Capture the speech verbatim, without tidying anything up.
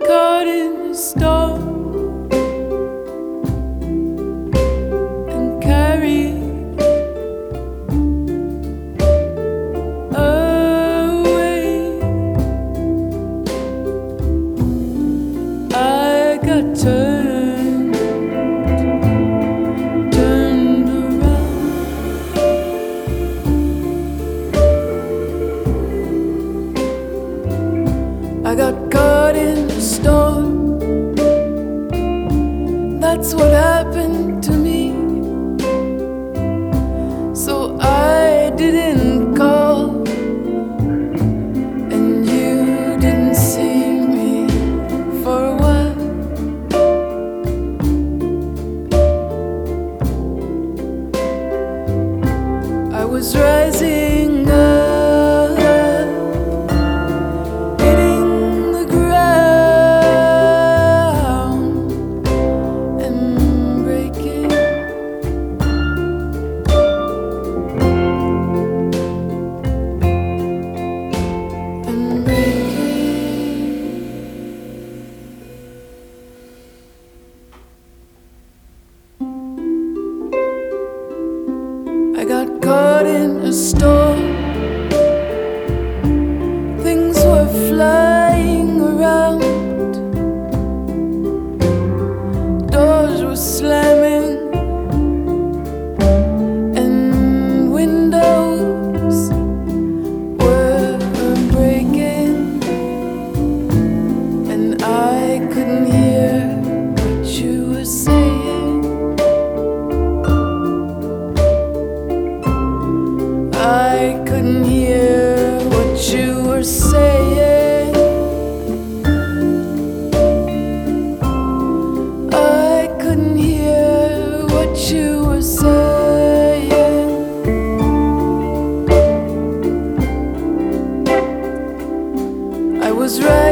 caught in a storm and carried away. I got turned, turned around. I got caught in a storm. That's what happened to me. So I didn't call, and you didn't see me for a while. I was rising up, I got caught in a storm. Things were flying around. Doors were slamming and windows were breaking, and I couldn't hear what you were saying. I couldn't hear what you were saying. I couldn't hear what you were saying. I was right.